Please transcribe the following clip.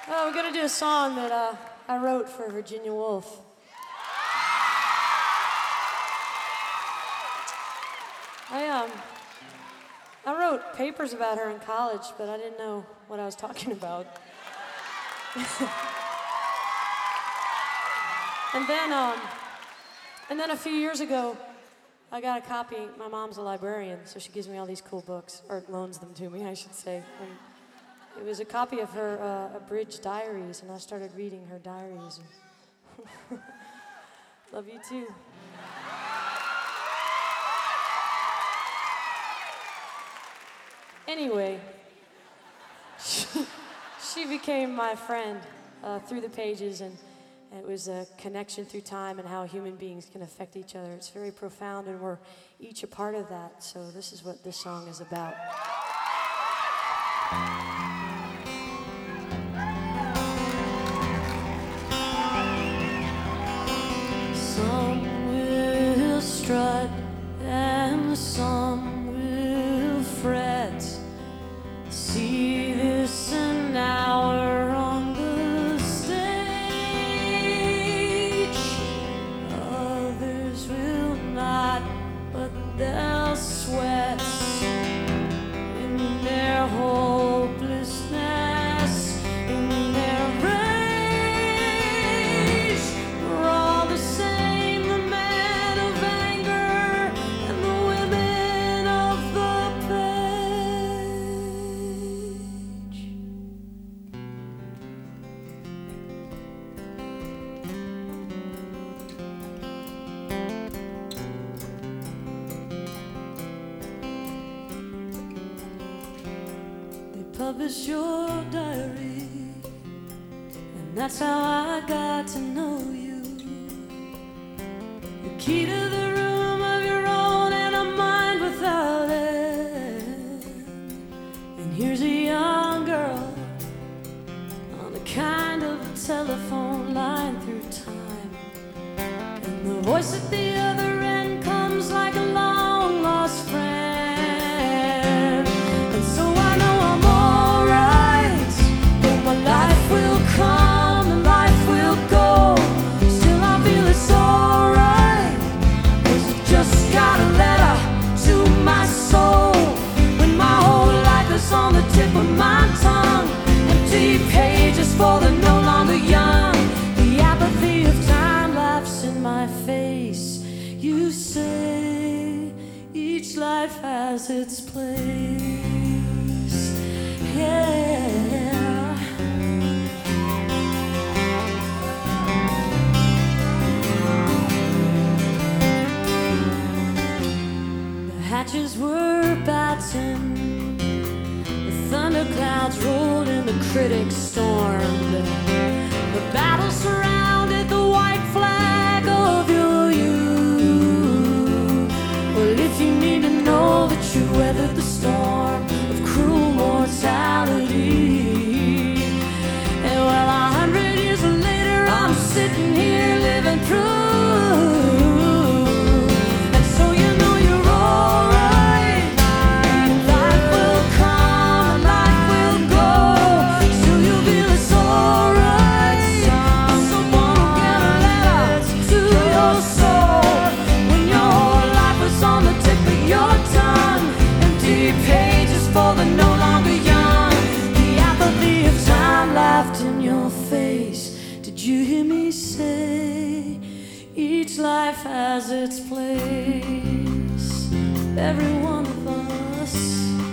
Well, we're gonna do a song that I wrote for Virginia Woolf. I wrote papers about her in college, but I didn't know what I was talking about. And then a few years ago, I got a copy. My mom's a librarian, so she gives me all these cool books, or loans them to me, I should say. And it was a copy of her abridged diaries, and I started reading her diaries. And love you too. Anyway, she became my friend through the pages, and it was a connection through time and how human beings can affect each other. It's very profound, and we're each a part of that. So this is what this song is about. Some will strut and some will fret. See this an hour on the stage. Others will not, but they'll sweat in their hopelessness, in their rage. We're all the same, the men of anger and the women of the page. They publish your diary, and that's how I got to know you. The key to the room of your own and a mind without end. And here's a young girl on a kind of telephone line through time, and the voice at the other end comes like a long lost friend. And so I know I'm alright, but my life will come and life will go. Still I feel it's alright, 'cause I just got a letter to my soul. When my whole life is on the tip of my tongue, empty pages for the no longer young. The apathy of time laughs in my face. You say each life has its place. Yeah. The hatches were battened, the thunderclouds rolled and the critics stormed. The battle surrounded the white flag of your youth. Well, if you need to know that you weathered the storm of cruel mortality, and well, 100 years later, I'm sitting here living proof. And so you know you're alright. Life will come and life will go. Still you feel it's alright. Someone get a letter to your soul. When your whole life was on the tip of your tongue, empty pages for the no longer young. The apathy of time laughed in your face. Did you hear me say each life has its place? Every one of us